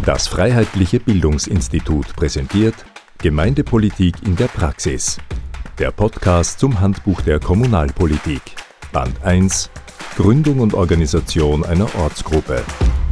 Das Freiheitliche Bildungsinstitut präsentiert Gemeindepolitik in der Praxis. Der Podcast zum Handbuch der Kommunalpolitik. Band 1 – Gründung und Organisation einer Ortsgruppe.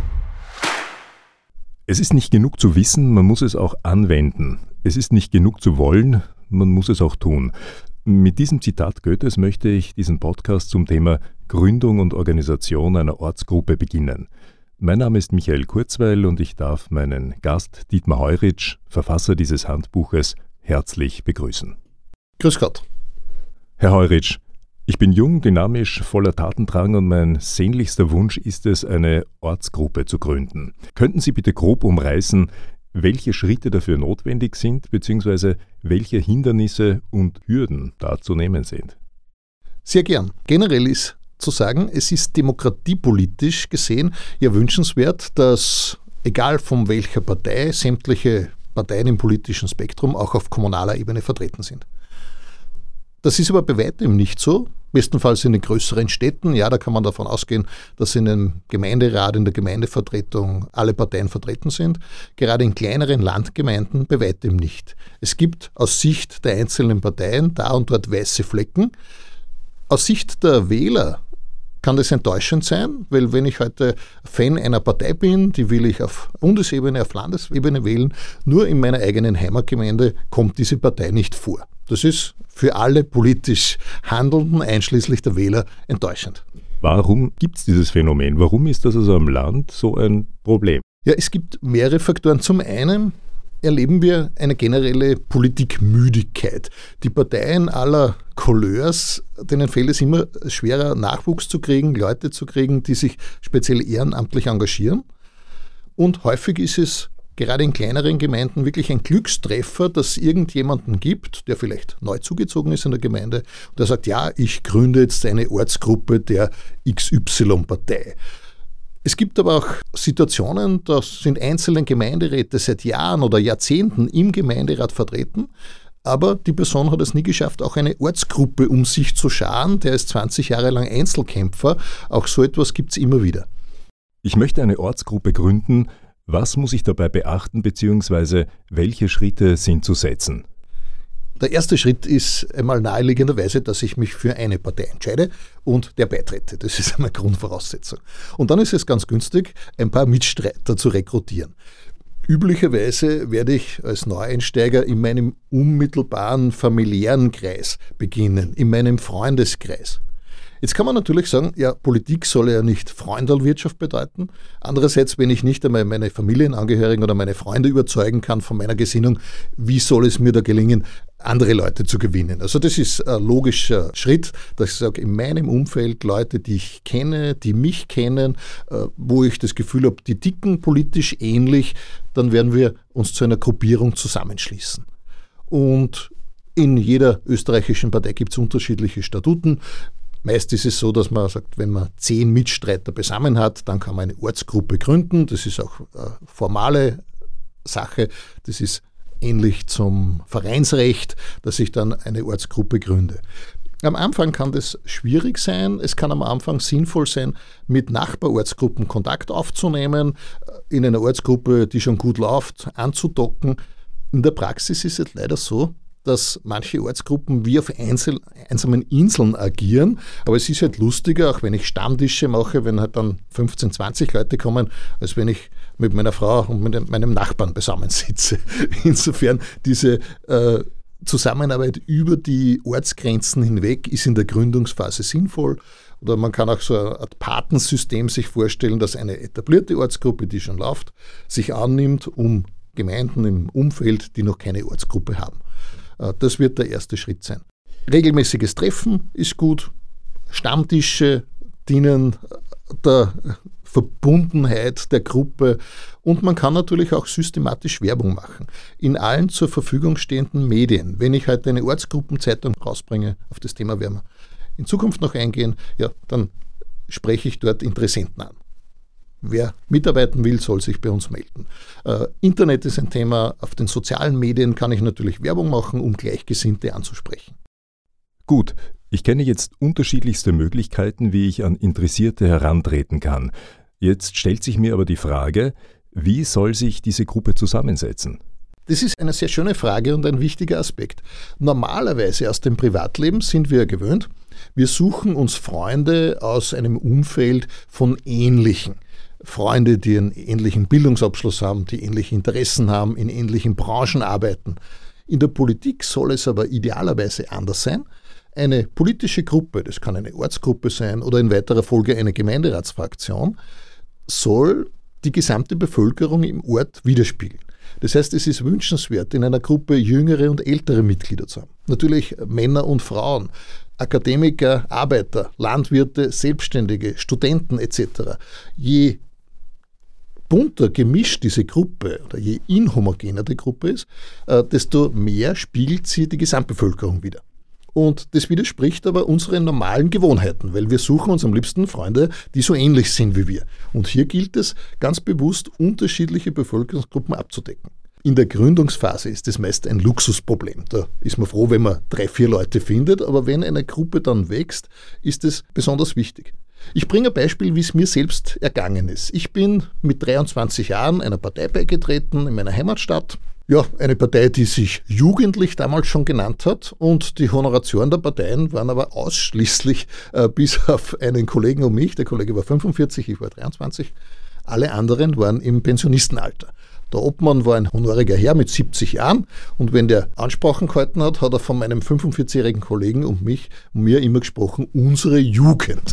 Es ist nicht genug zu wissen, man muss es auch anwenden. Es ist nicht genug zu wollen, man muss es auch tun. Mit diesem Zitat Goethes möchte ich diesen Podcast zum Thema Gründung und Organisation einer Ortsgruppe beginnen. Mein Name ist Michael Kurzweil und ich darf meinen Gast Dietmar Heuritsch, Verfasser dieses Handbuches, herzlich begrüßen. Grüß Gott. Herr Heuritsch, ich bin jung, dynamisch, voller Tatendrang und mein sehnlichster Wunsch ist es, eine Ortsgruppe zu gründen. Könnten Sie bitte grob umreißen, welche Schritte dafür notwendig sind, beziehungsweise welche Hindernisse und Hürden da zu nehmen sind? Sehr gern. Generell ist zu sagen, es ist demokratiepolitisch gesehen ja wünschenswert, dass, egal von welcher Partei, sämtliche Parteien im politischen Spektrum auch auf kommunaler Ebene vertreten sind. Das ist aber bei weitem nicht so. Bestenfalls in den größeren Städten, ja, da kann man davon ausgehen, dass in einem Gemeinderat, in der Gemeindevertretung alle Parteien vertreten sind. Gerade in kleineren Landgemeinden bei weitem nicht. Es gibt aus Sicht der einzelnen Parteien da und dort weiße Flecken. Aus Sicht der Wähler kann das enttäuschend sein, weil wenn ich heute Fan einer Partei bin, die will ich auf Bundesebene, auf Landesebene wählen, nur in meiner eigenen Heimatgemeinde kommt diese Partei nicht vor. Das ist für alle politisch Handelnden, einschließlich der Wähler, enttäuschend. Warum gibt es dieses Phänomen? Warum ist das also am Land so ein Problem? Ja, es gibt mehrere Faktoren. Zum einen erleben wir eine generelle Politikmüdigkeit. Die Parteien aller Couleurs, denen fällt es immer schwerer, Nachwuchs zu kriegen, Leute zu kriegen, die sich speziell ehrenamtlich engagieren. Und häufig ist es gerade in kleineren Gemeinden wirklich ein Glückstreffer, dass es irgendjemanden gibt, der vielleicht neu zugezogen ist in der Gemeinde und der sagt, ja, ich gründe jetzt eine Ortsgruppe der XY-Partei. Es gibt aber auch Situationen, da sind einzelne Gemeinderäte seit Jahren oder Jahrzehnten im Gemeinderat vertreten, aber die Person hat es nie geschafft, auch eine Ortsgruppe um sich zu scharen. Der ist 20 Jahre lang Einzelkämpfer. Auch so etwas gibt es immer wieder. Ich möchte eine Ortsgruppe gründen. Was muss ich dabei beachten, beziehungsweise welche Schritte sind zu setzen? Der erste Schritt ist einmal naheliegenderweise, dass ich mich für eine Partei entscheide und der beitrete. Das ist einmal Grundvoraussetzung. Und dann ist es ganz günstig, ein paar Mitstreiter zu rekrutieren. Üblicherweise werde ich als Neueinsteiger in meinem unmittelbaren familiären Kreis beginnen, in meinem Freundeskreis. Jetzt kann man natürlich sagen, ja, Politik soll ja nicht Freundelwirtschaft bedeuten. Andererseits, wenn ich nicht einmal meine Familienangehörigen oder meine Freunde überzeugen kann von meiner Gesinnung, wie soll es mir da gelingen, andere Leute zu gewinnen? Also das ist ein logischer Schritt, dass ich sage, in meinem Umfeld Leute, die ich kenne, die mich kennen, wo ich das Gefühl habe, die ticken politisch ähnlich, dann werden wir uns zu einer Gruppierung zusammenschließen. Und in jeder österreichischen Partei gibt es unterschiedliche Statuten. Meist ist es so, dass man sagt, wenn man 10 Mitstreiter beisammen hat, dann kann man eine Ortsgruppe gründen. Das ist auch eine formale Sache. Das ist ähnlich zum Vereinsrecht, dass ich dann eine Ortsgruppe gründe. Am Anfang kann das schwierig sein. Es kann am Anfang sinnvoll sein, mit Nachbarortsgruppen Kontakt aufzunehmen, in einer Ortsgruppe, die schon gut läuft, anzudocken. In der Praxis ist es leider so, dass manche Ortsgruppen wie auf einsamen Inseln agieren. Aber es ist halt lustiger, auch wenn ich Stammtische mache, wenn halt dann 15, 20 Leute kommen, als wenn ich mit meiner Frau und mit meinem Nachbarn zusammensitze. Insofern diese Zusammenarbeit über die Ortsgrenzen hinweg ist in der Gründungsphase sinnvoll. Oder man kann auch so ein Patensystem sich vorstellen, dass eine etablierte Ortsgruppe, die schon läuft, sich annimmt, um Gemeinden im Umfeld, die noch keine Ortsgruppe haben. Das wird der erste Schritt sein. Regelmäßiges Treffen ist gut. Stammtische dienen der Verbundenheit der Gruppe und man kann natürlich auch systematisch Werbung machen. In allen zur Verfügung stehenden Medien. Wenn ich heute eine Ortsgruppenzeitung rausbringe, auf das Thema werden wir in Zukunft noch eingehen, ja, dann spreche ich dort Interessenten an. Wer mitarbeiten will, soll sich bei uns melden. Internet ist ein Thema. Auf den sozialen Medien kann ich natürlich Werbung machen, um Gleichgesinnte anzusprechen. Gut, ich kenne jetzt unterschiedlichste Möglichkeiten, wie ich an Interessierte herantreten kann. Jetzt stellt sich mir aber die Frage, Wie soll sich diese Gruppe zusammensetzen? Das ist eine sehr schöne Frage und ein wichtiger Aspekt. Normalerweise aus dem Privatleben sind wir gewöhnt, wir suchen uns Freunde aus einem Umfeld von Ähnlichen. Freunde, die einen ähnlichen Bildungsabschluss haben, die ähnliche Interessen haben, in ähnlichen Branchen arbeiten. In der Politik soll es aber idealerweise anders sein. Eine politische Gruppe, das kann eine Ortsgruppe sein oder in weiterer Folge eine Gemeinderatsfraktion, soll die gesamte Bevölkerung im Ort widerspiegeln. Das heißt, es ist wünschenswert, in einer Gruppe jüngere und ältere Mitglieder zu haben. Natürlich Männer und Frauen, Akademiker, Arbeiter, Landwirte, Selbstständige, Studenten etc. Je bunter gemischt diese Gruppe oder je inhomogener die Gruppe ist, desto mehr spiegelt sie die Gesamtbevölkerung wider. Und das widerspricht aber unseren normalen Gewohnheiten, weil wir suchen uns am liebsten Freunde, die so ähnlich sind wie wir. Und hier gilt es, ganz bewusst unterschiedliche Bevölkerungsgruppen abzudecken. In der Gründungsphase ist das meist ein Luxusproblem. Da ist man froh, wenn man 3-4 Leute findet, aber wenn eine Gruppe dann wächst, ist es besonders wichtig. Ich bringe ein Beispiel, wie es mir selbst ergangen ist. Ich bin mit 23 Jahren einer Partei beigetreten in meiner Heimatstadt. Ja, eine Partei, die sich jugendlich damals schon genannt hat, und die Honoratioren der Parteien waren aber ausschließlich, bis auf einen Kollegen und mich, der Kollege war 45, ich war 23, alle anderen waren im Pensionistenalter. Der Obmann war ein honoriger Herr mit 70 Jahren, und wenn der Ansprachen gehalten hat, hat er von meinem 45-jährigen Kollegen und mir immer gesprochen, unsere Jugend.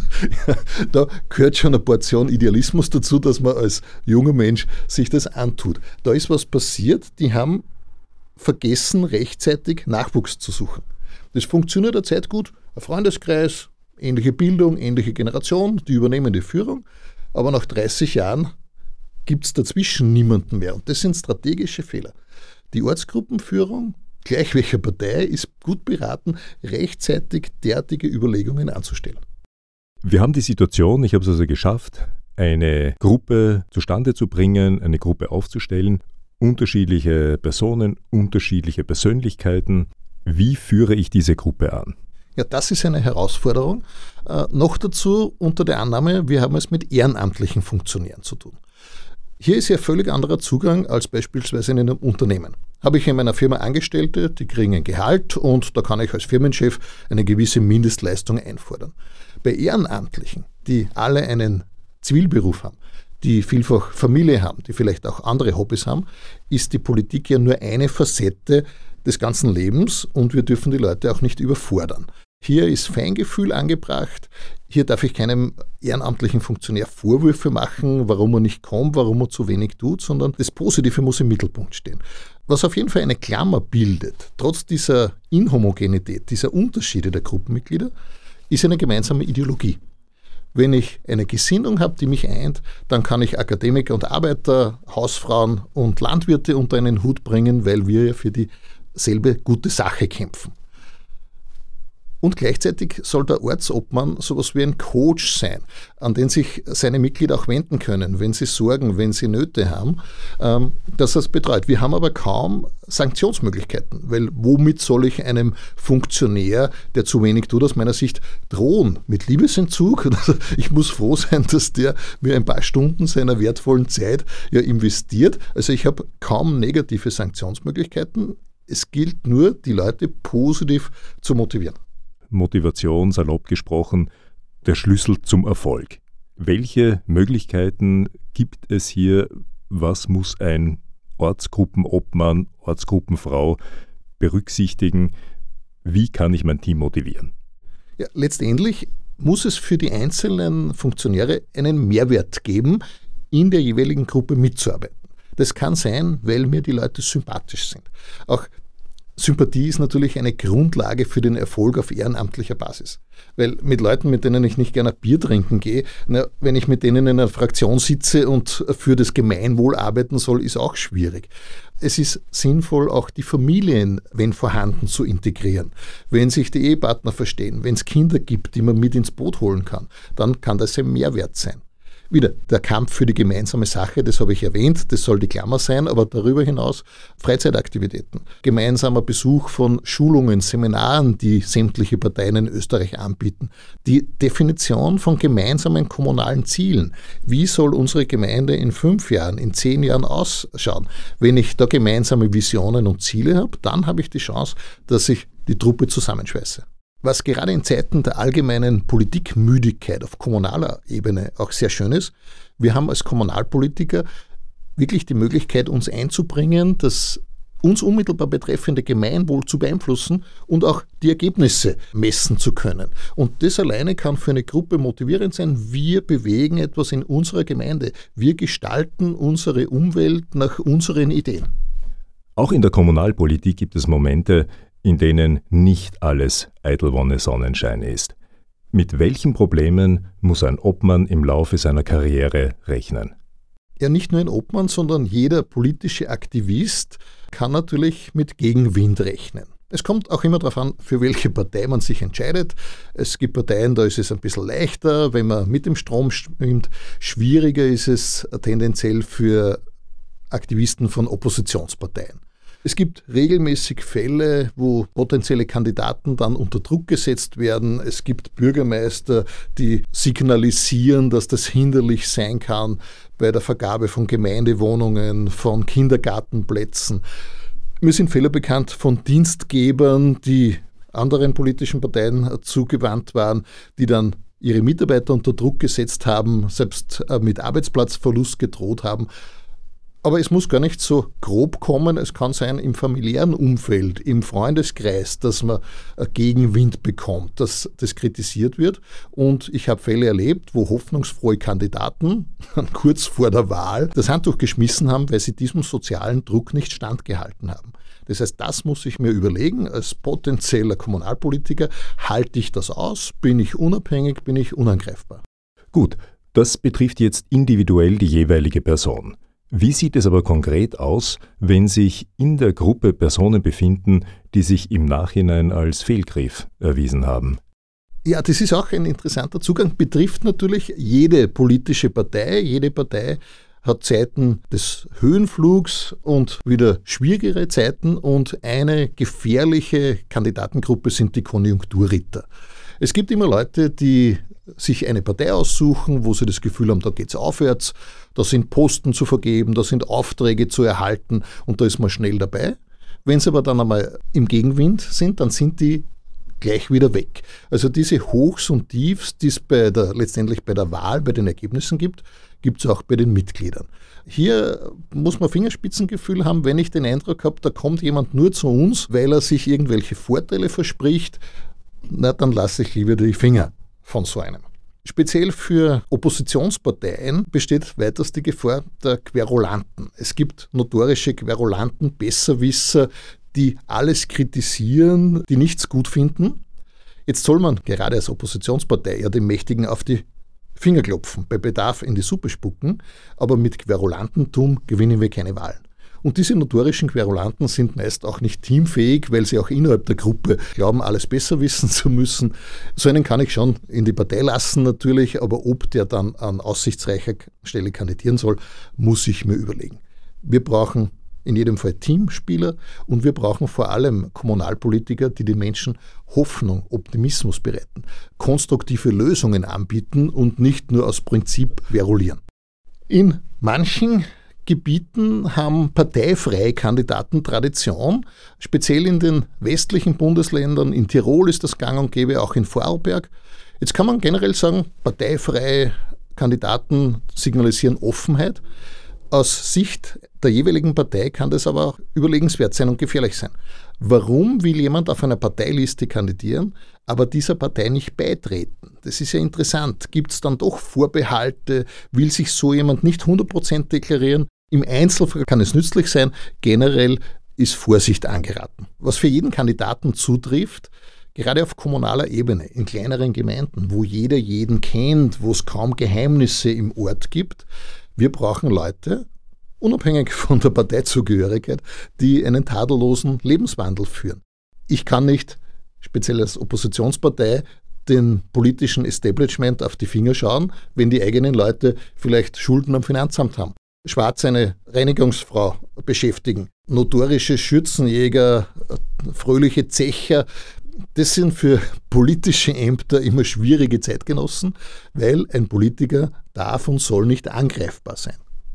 Da gehört schon eine Portion Idealismus dazu, dass man als junger Mensch sich das antut. Da ist was passiert, die haben vergessen, rechtzeitig Nachwuchs zu suchen. Das funktioniert derzeit gut, ein Freundeskreis, ähnliche Bildung, ähnliche Generation, die übernehmen die Führung, aber nach 30 Jahren gibt es dazwischen niemanden mehr. Und das sind strategische Fehler. Die Ortsgruppenführung, gleich welcher Partei, ist gut beraten, rechtzeitig derartige Überlegungen anzustellen. Wir haben die Situation, ich habe es also geschafft, eine Gruppe zustande zu bringen, eine Gruppe aufzustellen, unterschiedliche Personen, unterschiedliche Persönlichkeiten. Wie führe ich diese Gruppe an? Ja, das ist eine Herausforderung. Noch dazu unter der Annahme, wir haben es mit ehrenamtlichen Funktionären zu tun. Hier ist ja völlig anderer Zugang als beispielsweise in einem Unternehmen. Habe ich in meiner Firma Angestellte, die kriegen ein Gehalt, und da kann ich als Firmenchef eine gewisse Mindestleistung einfordern. Bei Ehrenamtlichen, die alle einen Zivilberuf haben, die vielfach Familie haben, die vielleicht auch andere Hobbys haben, ist die Politik ja nur eine Facette des ganzen Lebens, und wir dürfen die Leute auch nicht überfordern. Hier ist Feingefühl angebracht. Hier darf ich keinem ehrenamtlichen Funktionär Vorwürfe machen, warum er nicht kommt, warum er zu wenig tut, sondern das Positive muss im Mittelpunkt stehen. Was auf jeden Fall eine Klammer bildet, trotz dieser Inhomogenität, dieser Unterschiede der Gruppenmitglieder, ist eine gemeinsame Ideologie. Wenn ich eine Gesinnung habe, die mich eint, dann kann ich Akademiker und Arbeiter, Hausfrauen und Landwirte unter einen Hut bringen, weil wir ja für dieselbe gute Sache kämpfen. Und gleichzeitig soll der Ortsobmann sowas wie ein Coach sein, an den sich seine Mitglieder auch wenden können, wenn sie Sorgen, wenn sie Nöte haben, dass er es betreut. Wir haben aber kaum Sanktionsmöglichkeiten, weil womit soll ich einem Funktionär, der zu wenig tut, aus meiner Sicht drohen? Mit Liebesentzug? Ich muss froh sein, dass der mir ein paar Stunden seiner wertvollen Zeit ja investiert. Also ich habe kaum negative Sanktionsmöglichkeiten. Es gilt nur, die Leute positiv zu motivieren. Motivation, salopp gesprochen, der Schlüssel zum Erfolg. Welche Möglichkeiten gibt es hier? Was muss ein Ortsgruppenobmann, Ortsgruppenfrau berücksichtigen? Wie kann ich mein Team motivieren? Ja, letztendlich muss es für die einzelnen Funktionäre einen Mehrwert geben, in der jeweiligen Gruppe mitzuarbeiten. Das kann sein, weil mir die Leute sympathisch sind. Auch Sympathie ist natürlich eine Grundlage für den Erfolg auf ehrenamtlicher Basis. Weil mit Leuten, mit denen ich nicht gerne Bier trinken gehe, wenn ich mit denen in einer Fraktion sitze und für das Gemeinwohl arbeiten soll, ist auch schwierig. Es ist sinnvoll, auch die Familien, wenn vorhanden, zu integrieren. Wenn sich die Ehepartner verstehen, wenn es Kinder gibt, die man mit ins Boot holen kann, dann kann das ein Mehrwert sein. Wieder der Kampf für die gemeinsame Sache, das habe ich erwähnt, das soll die Klammer sein, aber darüber hinaus Freizeitaktivitäten, gemeinsamer Besuch von Schulungen, Seminaren, die sämtliche Parteien in Österreich anbieten, die Definition von gemeinsamen kommunalen Zielen. Wie soll unsere Gemeinde in 5 Jahren, in 10 Jahren ausschauen? Wenn ich da gemeinsame Visionen und Ziele habe, dann habe ich die Chance, dass ich die Truppe zusammenschweiße. Was gerade in Zeiten der allgemeinen Politikmüdigkeit auf kommunaler Ebene auch sehr schön ist, wir haben als Kommunalpolitiker wirklich die Möglichkeit, uns einzubringen, das uns unmittelbar betreffende Gemeinwohl zu beeinflussen und auch die Ergebnisse messen zu können. Und das alleine kann für eine Gruppe motivierend sein. Wir bewegen etwas in unserer Gemeinde. Wir gestalten unsere Umwelt nach unseren Ideen. Auch in der Kommunalpolitik gibt es Momente, in denen nicht alles Eitel-Wonne Sonnenschein ist. Mit welchen Problemen muss ein Obmann im Laufe seiner Karriere rechnen? Ja, nicht nur ein Obmann, sondern jeder politische Aktivist kann natürlich mit Gegenwind rechnen. Es kommt auch immer darauf an, für welche Partei man sich entscheidet. Es gibt Parteien, da ist es ein bisschen leichter, wenn man mit dem Strom schwimmt. Schwieriger ist es tendenziell für Aktivisten von Oppositionsparteien. Es gibt regelmäßig Fälle, wo potenzielle Kandidaten dann unter Druck gesetzt werden. Es gibt Bürgermeister, die signalisieren, dass das hinderlich sein kann bei der Vergabe von Gemeindewohnungen, von Kindergartenplätzen. Mir sind Fälle bekannt von Dienstgebern, die anderen politischen Parteien zugewandt waren, die dann ihre Mitarbeiter unter Druck gesetzt haben, selbst mit Arbeitsplatzverlust gedroht haben. Aber es muss gar nicht so grob kommen. Es kann sein im familiären Umfeld, im Freundeskreis, dass man Gegenwind bekommt, dass das kritisiert wird. Und ich habe Fälle erlebt, wo hoffnungsfrohe Kandidaten kurz vor der Wahl das Handtuch geschmissen haben, weil sie diesem sozialen Druck nicht standgehalten haben. Das heißt, das muss ich mir überlegen. Als potenzieller Kommunalpolitiker, halte ich das aus? Bin ich unabhängig? Bin ich unangreifbar? Gut, das betrifft jetzt individuell die jeweilige Person. Wie sieht es aber konkret aus, wenn sich in der Gruppe Personen befinden, die sich im Nachhinein als Fehlgriff erwiesen haben? Ja, das ist auch ein interessanter Zugang, betrifft natürlich jede politische Partei. Jede Partei hat Zeiten des Höhenflugs und wieder schwierigere Zeiten, und eine gefährliche Kandidatengruppe sind die Konjunkturritter. Es gibt immer Leute, die sich eine Partei aussuchen, wo sie das Gefühl haben, da geht es aufwärts, da sind Posten zu vergeben, da sind Aufträge zu erhalten und da ist man schnell dabei. Wenn sie aber dann einmal im Gegenwind sind, dann sind die gleich wieder weg. Also diese Hochs und Tiefs, die es letztendlich bei der Wahl, bei den Ergebnissen gibt, gibt es auch bei den Mitgliedern. Hier muss man Fingerspitzengefühl haben, wenn ich den Eindruck habe, da kommt jemand nur zu uns, weil er sich irgendwelche Vorteile verspricht, na, dann lasse ich lieber die Finger von so einem. Speziell für Oppositionsparteien besteht weiters die Gefahr der Querulanten. Es gibt notorische Querulanten, Besserwisser, die alles kritisieren, die nichts gut finden. Jetzt soll man gerade als Oppositionspartei ja dem Mächtigen auf die Finger klopfen, bei Bedarf in die Suppe spucken, aber mit Querulantentum gewinnen wir keine Wahlen. Und diese notorischen Querulanten sind meist auch nicht teamfähig, weil sie auch innerhalb der Gruppe glauben, alles besser wissen zu müssen. So einen kann ich schon in die Partei lassen natürlich, aber ob der dann an aussichtsreicher Stelle kandidieren soll, muss ich mir überlegen. Wir brauchen in jedem Fall Teamspieler und wir brauchen vor allem Kommunalpolitiker, die den Menschen Hoffnung, Optimismus bereiten, konstruktive Lösungen anbieten und nicht nur aus Prinzip querulieren. In manchen Gebieten haben parteifreie Kandidaten Tradition, speziell in den westlichen Bundesländern. In Tirol ist das gang und gäbe, auch in Vorarlberg. Jetzt kann man generell sagen, parteifreie Kandidaten signalisieren Offenheit. Aus Sicht der jeweiligen Partei kann das aber auch überlegenswert sein und gefährlich sein. Warum will jemand auf einer Parteiliste kandidieren, aber dieser Partei nicht beitreten? Das ist ja interessant. Gibt es dann doch Vorbehalte? Will sich so jemand nicht 100% deklarieren? Im Einzelfall kann es nützlich sein, generell ist Vorsicht angeraten. Was für jeden Kandidaten zutrifft, gerade auf kommunaler Ebene, in kleineren Gemeinden, wo jeder jeden kennt, wo es kaum Geheimnisse im Ort gibt, wir brauchen Leute, unabhängig von der Parteizugehörigkeit, die einen tadellosen Lebenswandel führen. Ich kann nicht, speziell als Oppositionspartei, den politischen Establishment auf die Finger schauen, wenn die eigenen Leute vielleicht Schulden am Finanzamt haben. Schwarz eine Reinigungsfrau beschäftigen, notorische Schürzenjäger, fröhliche Zecher. Das sind für politische Ämter immer schwierige Zeitgenossen, weil ein Politiker darf und soll nicht angreifbar sein.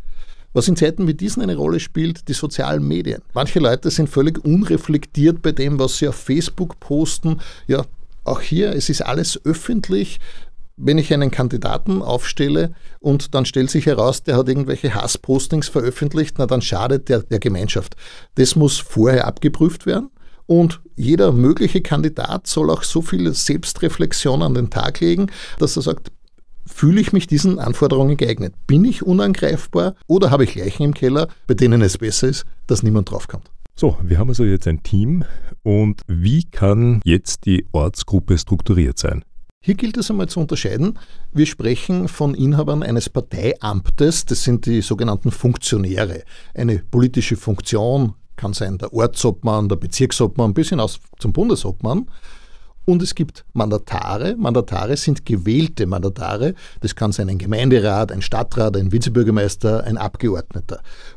Was in Zeiten wie diesen eine Rolle spielt, die sozialen Medien. Manche Leute sind völlig unreflektiert bei dem, was sie auf Facebook posten. Ja, auch hier, es ist alles öffentlich. Wenn ich einen Kandidaten aufstelle und dann stellt sich heraus, der hat irgendwelche Hasspostings veröffentlicht, na dann schadet der Gemeinschaft. Das muss vorher abgeprüft werden und jeder mögliche Kandidat soll auch so viel Selbstreflexion an den Tag legen, dass er sagt, fühle ich mich diesen Anforderungen geeignet? Bin ich unangreifbar oder habe ich Leichen im Keller, bei denen es besser ist, dass niemand draufkommt? So, wir haben also jetzt ein Team und wie kann jetzt die Ortsgruppe strukturiert sein? Hier gilt es einmal zu unterscheiden. Wir sprechen von Inhabern eines Parteiamtes, das sind die sogenannten Funktionäre. Eine politische Funktion kann sein der Ortsobmann, der Bezirksobmann bis hinaus zum Bundesobmann. Und es gibt Mandatare. Mandatare sind gewählte Mandatare. Das kann sein ein Gemeinderat, ein Stadtrat, ein Vizebürgermeister, ein Abgeordneter.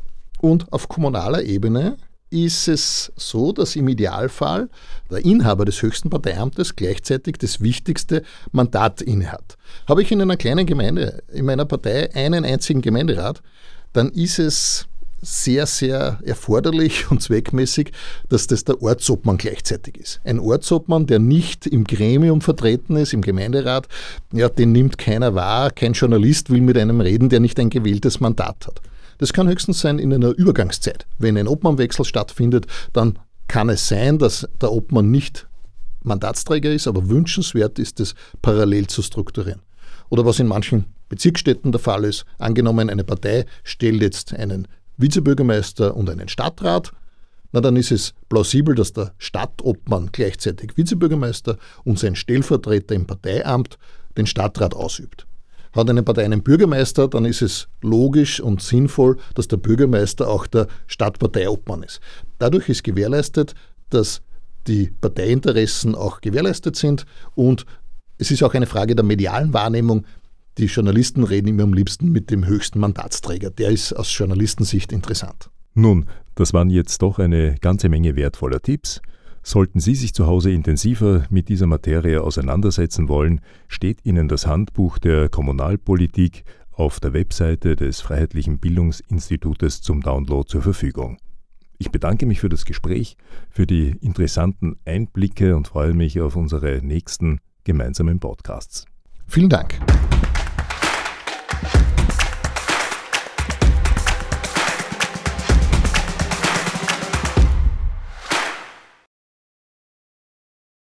Und auf kommunaler Ebene ist es so, dass im Idealfall der Inhaber des höchsten Parteiamtes gleichzeitig das wichtigste Mandat innehat. Habe ich in einer kleinen Gemeinde, in meiner Partei, einen einzigen Gemeinderat, dann ist es sehr, sehr erforderlich und zweckmäßig, dass das der Ortsobmann gleichzeitig ist. Ein Ortsobmann, der nicht im Gremium vertreten ist, im Gemeinderat, ja, den nimmt keiner wahr, kein Journalist will mit einem reden, der nicht ein gewähltes Mandat hat. Das kann höchstens sein in einer Übergangszeit. Wenn ein Obmannwechsel stattfindet, dann kann es sein, dass der Obmann nicht Mandatsträger ist, aber wünschenswert ist es, parallel zu strukturieren. Oder was in manchen Bezirksstädten der Fall ist, angenommen eine Partei stellt jetzt einen Vizebürgermeister und einen Stadtrat, na dann ist es plausibel, dass der Stadtobmann gleichzeitig Vizebürgermeister und sein Stellvertreter im Parteiamt den Stadtrat ausübt. Hat eine Partei einen Bürgermeister, dann ist es logisch und sinnvoll, dass der Bürgermeister auch der Stadtparteiobmann ist. Dadurch ist gewährleistet, dass die Parteiinteressen auch gewährleistet sind und es ist auch eine Frage der medialen Wahrnehmung. Die Journalisten reden immer am liebsten mit dem höchsten Mandatsträger. Der ist aus Journalistensicht interessant. Nun, das waren jetzt doch eine ganze Menge wertvoller Tipps. Sollten Sie sich zu Hause intensiver mit dieser Materie auseinandersetzen wollen, steht Ihnen das Handbuch der Kommunalpolitik auf der Webseite des Freiheitlichen Bildungsinstitutes zum Download zur Verfügung. Ich bedanke mich für das Gespräch, für die interessanten Einblicke und freue mich auf unsere nächsten gemeinsamen Podcasts. Vielen Dank.